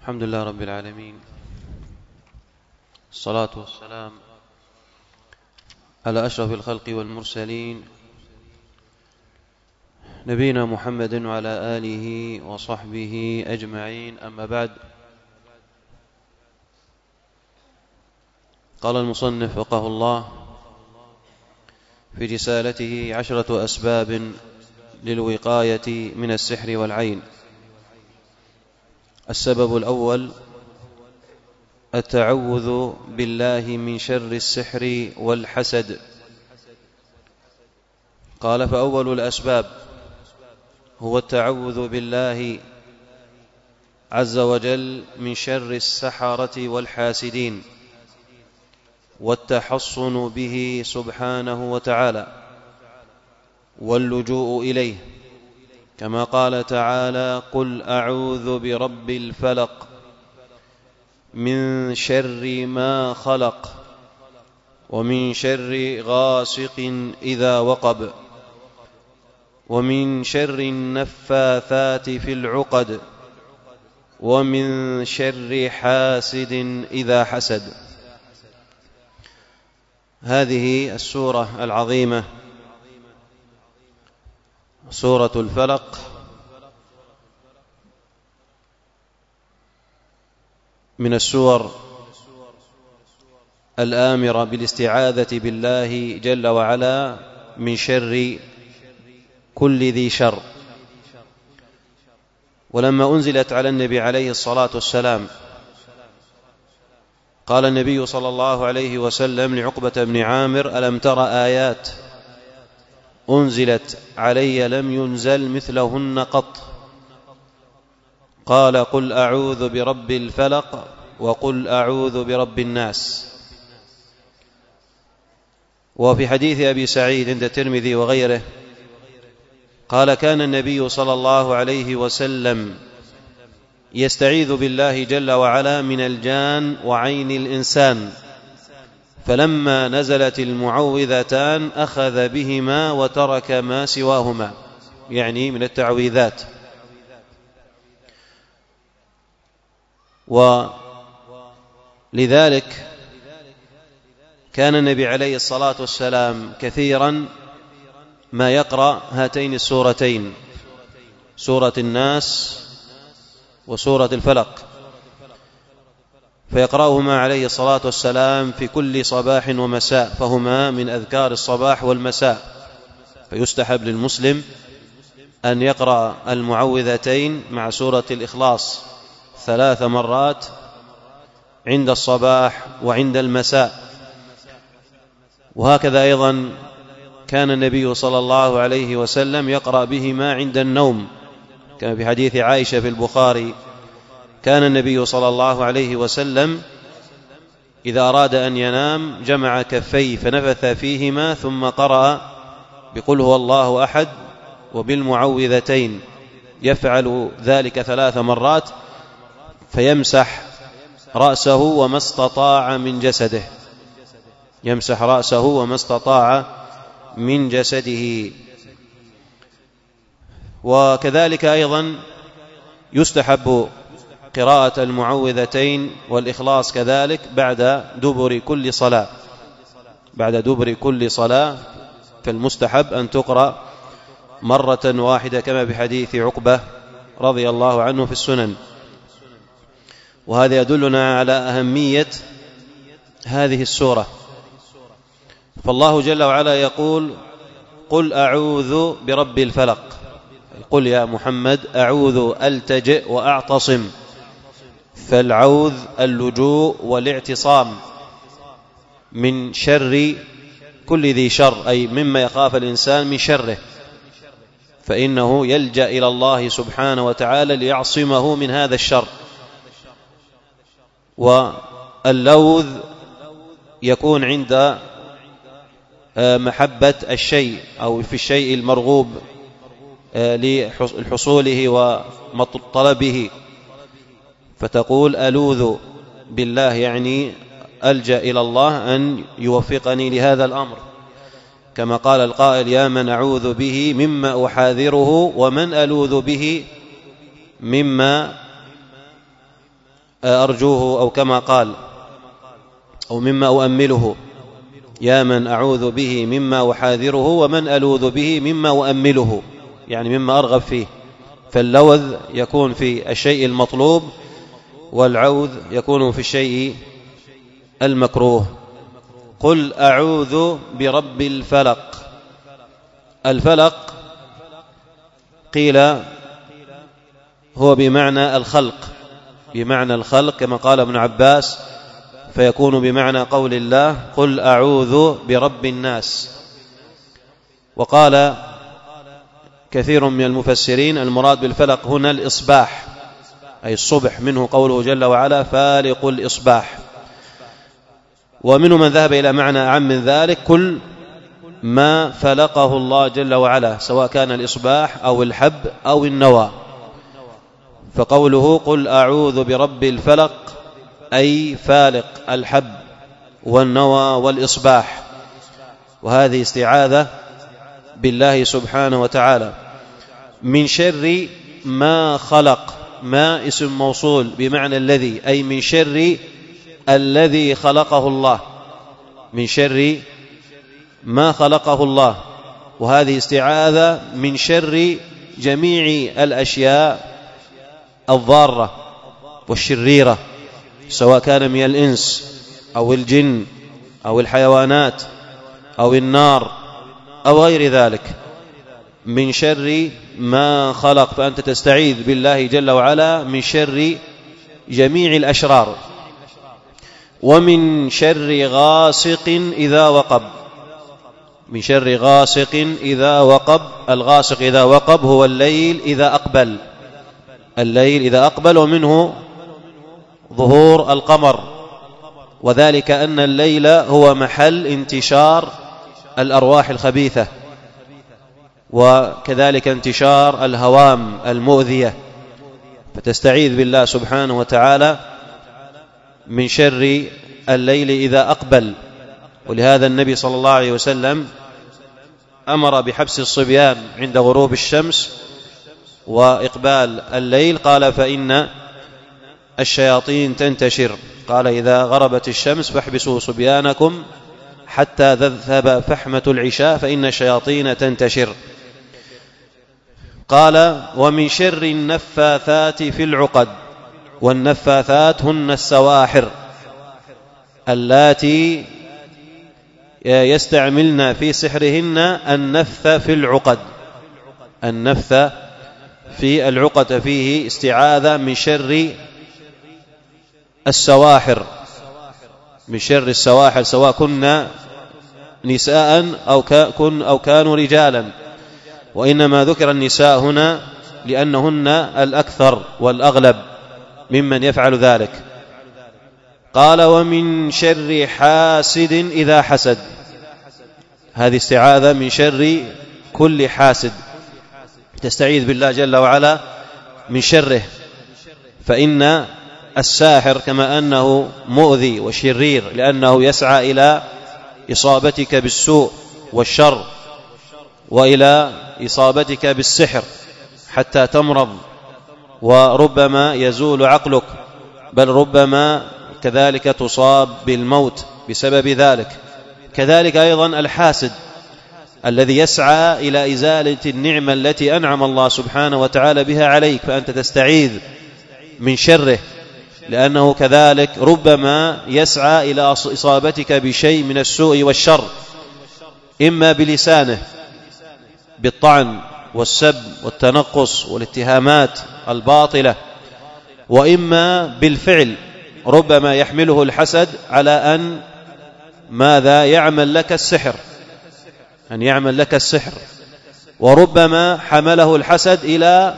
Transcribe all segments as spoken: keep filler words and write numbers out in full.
الحمد لله رب العالمين، الصلاة والسلام على أشرف الخلق والمرسلين نبينا محمد وعلى آله وصحبه أجمعين. أما بعد، قال المصنف وفقه الله في رسالته عشرة أسباب للوقاية من السحر والعين. السبب الأول التعوذ بالله من شر السحر والحسد. قال: فأول الأسباب هو التعوذ بالله عز وجل من شر السحرة والحاسدين، والتحصن به سبحانه وتعالى، واللجوء إليه، كما قال تعالى: قل أعوذ برب الفلق من شر ما خلق ومن شر غاسق إذا وقب ومن شر النفاثات في العقد ومن شر حاسد إذا حسد. هذه السورة العظيمة سورة الفلق من السور الآمرة بالاستعاذة بالله جل وعلا من شر كل ذي شر. ولما أنزلت على النبي عليه الصلاة والسلام قال النبي صلى الله عليه وسلم لعقبة بن عامر: ألم تر آيات أنزلت علي لم ينزل مثلهن قط؟ قال: قل أعوذ برب الفلق وقل أعوذ برب الناس. وفي حديث أبي سعيد عند الترمذي وغيره قال: كان النبي صلى الله عليه وسلم يستعيذ بالله جل وعلا من الجان وعين الإنسان، فلما نزلت المعوذتان أخذ بهما وترك ما سواهما، يعني من التعويذات. ولذلك كان النبي عليه الصلاة والسلام كثيرا ما يقرأ هاتين السورتين، سورة الناس وسورة الفلق، فيقرأهما عليه الصلاة والسلام في كل صباح ومساء، فهما من أذكار الصباح والمساء. فيستحب للمسلم أن يقرأ المعوذتين مع سورة الإخلاص ثلاث مرات عند الصباح وعند المساء. وهكذا أيضا كان النبي صلى الله عليه وسلم يقرأ بهما عند النوم، كما في حديث عائشة في البخاري: كان النبي صلى الله عليه وسلم إذا أراد أن ينام جمع كفيه فنفث فيهما ثم قرأ بقل هو الله أحد وبالمعوذتين، يفعل ذلك ثلاث مرات، فيمسح رأسه وما استطاع من جسده، يمسح رأسه وما استطاع من جسده. وكذلك أيضا يستحب قراءة المعوذتين والإخلاص كذلك بعد دبر كل صلاة، بعد دبر كل صلاة فالمستحب أن تقرأ مرة واحدة، كما بحديث عقبة رضي الله عنه في السنن. وهذا يدلنا على أهمية هذه السورة. فالله جل وعلا يقول: قل أعوذ برب الفلق، قل يا محمد أعوذ ألتجئ وأعتصم. فالعوذ اللجوء والاعتصام من شر كل ذي شر، أي مما يخاف الإنسان من شره، فإنه يلجأ إلى الله سبحانه وتعالى ليعصمه من هذا الشر. واللوذ يكون عند محبة الشيء أو في الشيء المرغوب لحصوله وطلبه، فتقول ألوذ بالله، يعني ألجأ إلى الله أن يوفقني لهذا الأمر، كما قال القائل: يا من أعوذ به مما أحاذره ومن ألوذ به مما أرجوه، أو كما قال: أو مما أؤمله، يا من أعوذ به مما أحاذره، ومن ألوذ به مما أؤمله، يعني مما أرغب فيه. فاللوذ يكون في الشيء المطلوب، والعوذ يكون في الشيء المكروه. قل أعوذ برب الفلق. الفلق قيل هو بمعنى الخلق، بمعنى الخلق كما قال ابن عباس، فيكون بمعنى قول الله: قل أعوذ برب الناس. وقال كثير من المفسرين: المراد بالفلق هنا الإصباح، أي الصبح، منه قوله جل وعلا: فالق الإصباح. ومنه من ذهب إلى معنى أعم من ذلك: كل ما فلقه الله جل وعلا، سواء كان الإصباح أو الحب أو النوى. فقوله: قل أعوذ برب الفلق، أي فالق الحب والنوى والإصباح. وهذه استعاذة بالله سبحانه وتعالى من شر ما خلق. ما اسم موصول بمعنى الذي، أي من شر الذي خلقه الله، من شر ما خلقه الله. وهذه استعاذة من شر جميع الأشياء الضارة والشريرة، سواء كان من الإنس أو الجن أو الحيوانات أو النار أو غير ذلك، من شر ما خلق. فأنت تستعيذ بالله جل وعلا من شر جميع الأشرار. ومن شر غاسق إذا وقب، من شر غاسق إذا وقب. الغاسق إذا وقب هو الليل إذا أقبل، الليل إذا أقبل، ومنه ظهور القمر، وذلك أن الليل هو محل انتشار الأرواح الخبيثة، وكذلك انتشار الهوام المؤذية. فتستعيذ بالله سبحانه وتعالى من شر الليل إذا أقبل. ولهذا النبي صلى الله عليه وسلم أمر بحبس الصبيان عند غروب الشمس وإقبال الليل، قال: فإن الشياطين تنتشر. قال: إذا غربت الشمس فاحبسوا صبيانكم حتى تذهب فحمة العشاء فإن الشياطين تنتشر. قال: ومن شر النفاثات في العقد. والنفاثات هن السواحر اللاتي يستعملن في سحرهن النفث في العقد. النفث في العقد فيه استعاذة من شر السواحر، من شر السواحر، سواء كنا نساء أو كن أو كانوا رجالا. وإنما ذكر النساء هنا لأنهن الأكثر والأغلب ممن يفعل ذلك. قال: ومن شر حاسد إذا حسد. هذه استعاذة من شر كل حاسد، تستعيذ بالله جل وعلا من شره. فإن الساحر كما أنه مؤذي وشرير لأنه يسعى إلى إصابتك بالسوء والشر وإلى إصابتك بالسحر حتى تمرض، وربما يزول عقلك، بل ربما كذلك تصاب بالموت بسبب ذلك. كذلك أيضا الحاسد الذي يسعى إلى إزالة النعمة التي أنعم الله سبحانه وتعالى بها عليك، فأنت تستعيذ من شره، لأنه كذلك ربما يسعى إلى إصابتك بشيء من السوء والشر، إما بلسانه بالطعن والسب والتنقص والاتهامات الباطلة، وإما بالفعل، ربما يحمله الحسد على أن ماذا يعمل لك السحر، أن يعمل لك السحر. وربما حمله الحسد إلى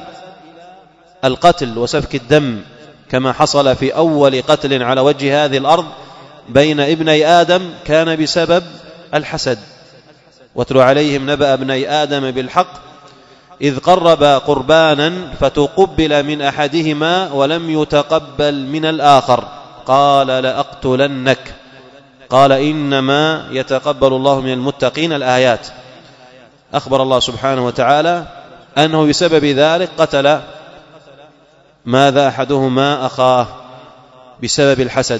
القتل وسفك الدم، كما حصل في أول قتل على وجه هذه الأرض بين ابني آدم كان بسبب الحسد. واتل عليهم نبأ ابني آدم بالحق إذ قربا قربانا فتقبل من أحدهما ولم يتقبل من الآخر قال لأقتلنك قال إنما يتقبل الله من المتقين. الآيات. أخبر الله سبحانه وتعالى أنه بسبب ذلك قتل ماذا أحدهما أخاه، بسبب الحسد.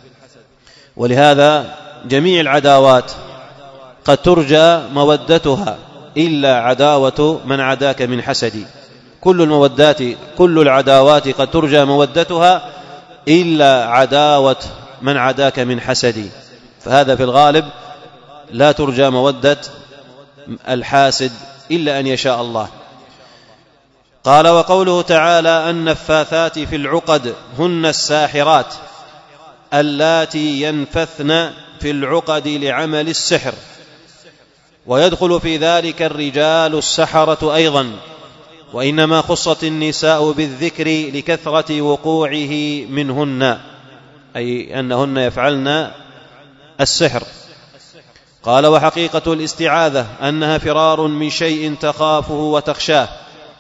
ولهذا جميع العداوات قد ترجى مودتها إلا عداوة من عداك من حسدي. كل المودات كل العداوات قد ترجى مودتها إلا عداوة من عداك من حسدي، فهذا في الغالب لا ترجى مودة الحاسد إلا أن يشاء الله. قال: وقوله تعالى: النفاثات في العقد هن الساحرات اللاتي ينفثن في العقد لعمل السحر. ويدخل في ذلك الرجال السحرة أيضا، وإنما خصت النساء بالذكر لكثرة وقوعه منهن، أي أنهن يفعلن السحر. قال: وحقيقة الاستعاذة أنها فرار من شيء تخافه وتخشاه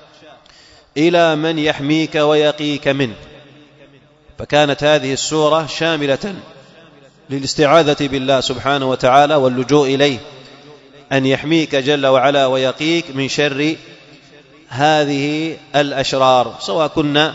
إلى من يحميك ويقيك منه. فكانت هذه السورة شاملة للاستعاذة بالله سبحانه وتعالى واللجوء إليه أن يحميك جل وعلا ويقيك من شر هذه الأشرار، سواء كنا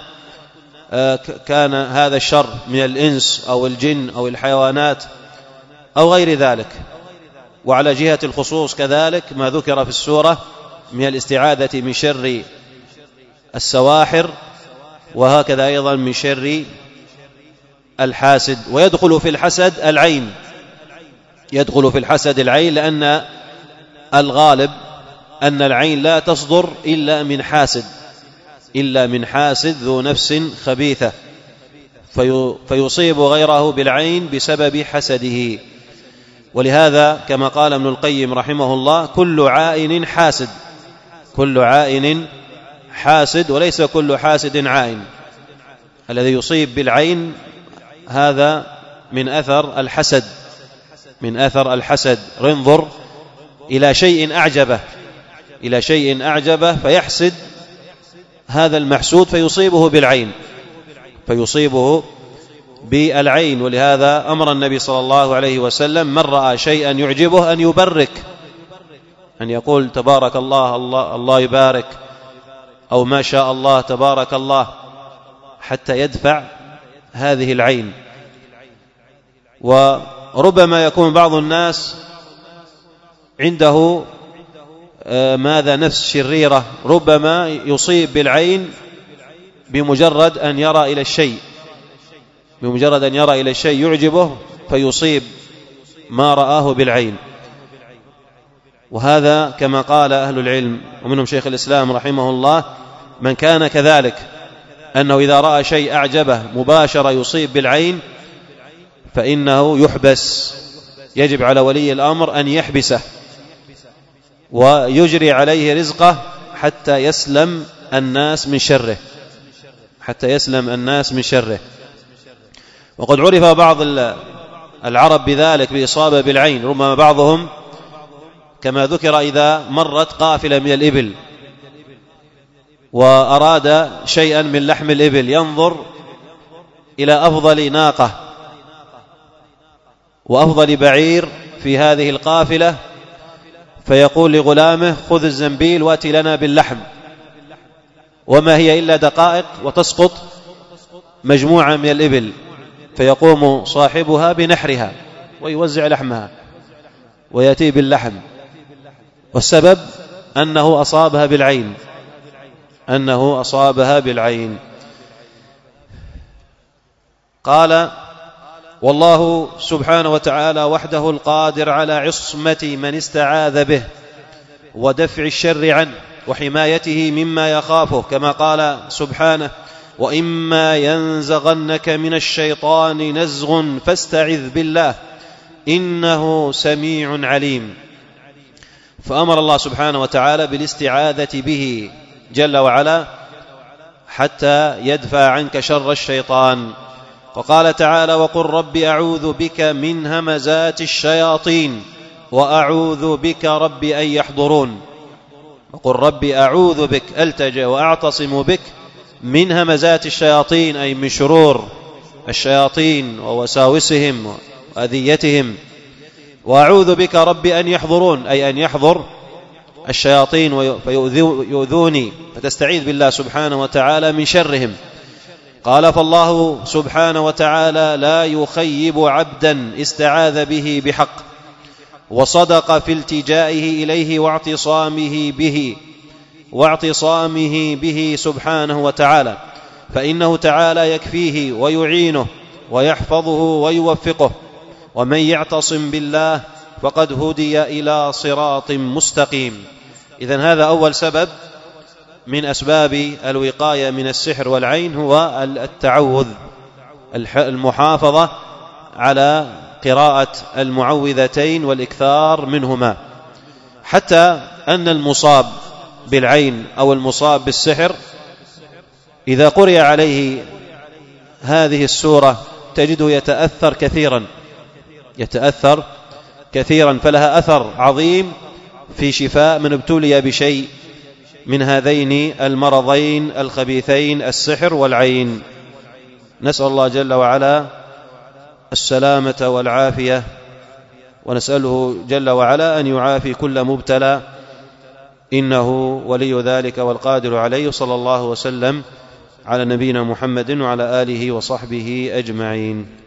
كان هذا الشر من الإنس أو الجن أو الحيوانات أو غير ذلك. وعلى جهة الخصوص كذلك ما ذكر في السورة من الاستعاذة من شر السواحر، وهكذا أيضا من شر الحاسد. ويدخل في الحسد العين، يدخل في الحسد العين، لأن الغالب أن العين لا تصدر إلا من حاسد إلا من حاسد ذو نفس خبيثة، في فيصيب غيره بالعين بسبب حسده. ولهذا كما قال ابن القيم رحمه الله: كل عائن حاسد، كل عائن حاسد، وليس كل حاسد عائن. الذي يصيب بالعين هذا من أثر الحسد، من أثر الحسد. انظر إلى شيء أعجبه إلى شيء أعجبه فيحسد هذا المحسود فيصيبه بالعين فيصيبه بالعين. ولهذا أمر النبي صلى الله عليه وسلم من رأى شيئا يعجبه أن يبرك، أن يقول تبارك الله، الله, الله يبارك، أو ما شاء الله تبارك الله، حتى يدفع هذه العين. وربما يكون بعض الناس عنده ماذا نفس شريرة، ربما يصيب بالعين بمجرد أن يرى إلى الشيء بمجرد أن يرى إلى الشيء يعجبه فيصيب ما رآه بالعين. وهذا كما قال أهل العلم ومنهم شيخ الإسلام رحمه الله: من كان كذلك، أنه إذا رأى شيء أعجبه مباشرة يصيب بالعين فإنه يحبس، يجب على ولي الأمر أن يحبسه ويجري عليه رزقه حتى يسلم الناس من شره حتى يسلم الناس من شره. وقد عرف بعض العرب بذلك بإصابة بالعين، ربما بعضهم كما ذكر إذا مرت قافلة من الإبل وأراد شيئا من لحم الإبل ينظر إلى أفضل ناقة وأفضل بعير في هذه القافلة فيقول لغلامه: خذ الزنبيل وأتي لنا باللحم، وما هي إلا دقائق وتسقط مجموعة من الإبل، فيقوم صاحبها بنحرها ويوزع لحمها ويأتي باللحم، والسبب أنه أصابها بالعين أنه أصابها بالعين. قال: والله سبحانه وتعالى وحده القادر على عصمة من استعاذ به ودفع الشر عنه وحمايته مما يخافه، كما قال سبحانه: وإما ينزغنك من الشيطان نزغ فاستعذ بالله إنه سميع عليم. فأمر الله سبحانه وتعالى بالاستعاذة به جل وعلا حتى يدفع عنك شر الشيطان. وقال تعالى: وقل رب أعوذ بك من همزات الشياطين وأعوذ بك رب أن يحضرون. وقل رب أعوذ بك، ألتجأ وأعتصم بك من همزات الشياطين، أي من شرور الشياطين ووساوسهم وأذيتهم. وأعوذ بك رب أن يحضرون، أي أن يحضر الشياطين فيؤذوني، فتستعيذ بالله سبحانه وتعالى من شرهم. قال: فالله سبحانه وتعالى لا يخيب عبدا استعاذ به بحق وصدق في التجائه إليه واعتصامه به واعتصامه به سبحانه وتعالى، فإنه تعالى يكفيه ويعينه ويحفظه ويوفقه، ومن يعتصم بالله فقد هدي إلى صراط مستقيم. إذن هذا أول سبب من أسباب الوقاية من السحر والعين، هو التعوذ، المحافظة على قراءة المعوذتين والإكثار منهما، حتى أن المصاب بالعين أو المصاب بالسحر إذا قرئ عليه هذه السورة تجده يتأثر كثيرا يتأثر كثيرا فلها أثر عظيم في شفاء من ابتلي بشيء من هذين المرضين الخبيثين، السحر والعين. نسأل الله جل وعلا السلامة والعافية، ونسأله جل وعلا أن يعافي كل مبتلى، إنه ولي ذلك والقادر عليه. صلى الله وسلم على نبينا محمد وعلى آله وصحبه أجمعين.